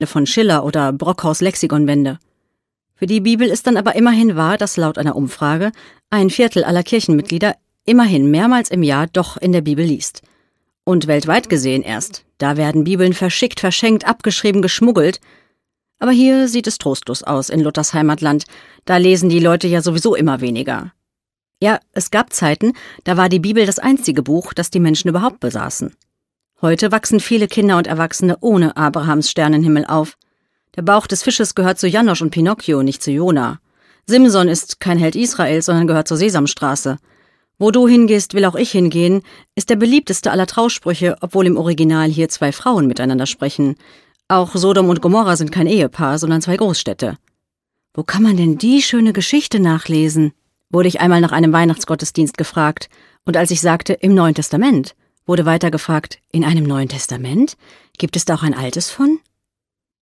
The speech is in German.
von Schiller oder Brockhaus Lexikonbände. Für die Bibel ist dann aber immerhin wahr, dass laut einer Umfrage 1/4 aller Kirchenmitglieder immerhin mehrmals im Jahr doch in der Bibel liest. Und weltweit gesehen erst. Da werden Bibeln verschickt, verschenkt, abgeschrieben, geschmuggelt. Aber hier sieht es trostlos aus in Luthers Heimatland. Da lesen die Leute ja sowieso immer weniger. Ja, es gab Zeiten, da war die Bibel das einzige Buch, das die Menschen überhaupt besaßen. Heute wachsen viele Kinder und Erwachsene ohne Abrahams Sternenhimmel auf. Der Bauch des Fisches gehört zu Janosch und Pinocchio, nicht zu Jona. Simson ist kein Held Israels, sondern gehört zur Sesamstraße. Wo du hingehst, will auch ich hingehen, ist der beliebteste aller Trausprüche, obwohl im Original hier 2 Frauen miteinander sprechen. Auch Sodom und Gomorra sind kein Ehepaar, sondern 2 Großstädte. Wo kann man denn die schöne Geschichte nachlesen? Wurde ich einmal nach einem Weihnachtsgottesdienst gefragt. Und als ich sagte, im Neuen Testament, wurde weiter gefragt, in einem Neuen Testament? Gibt es da auch ein altes von?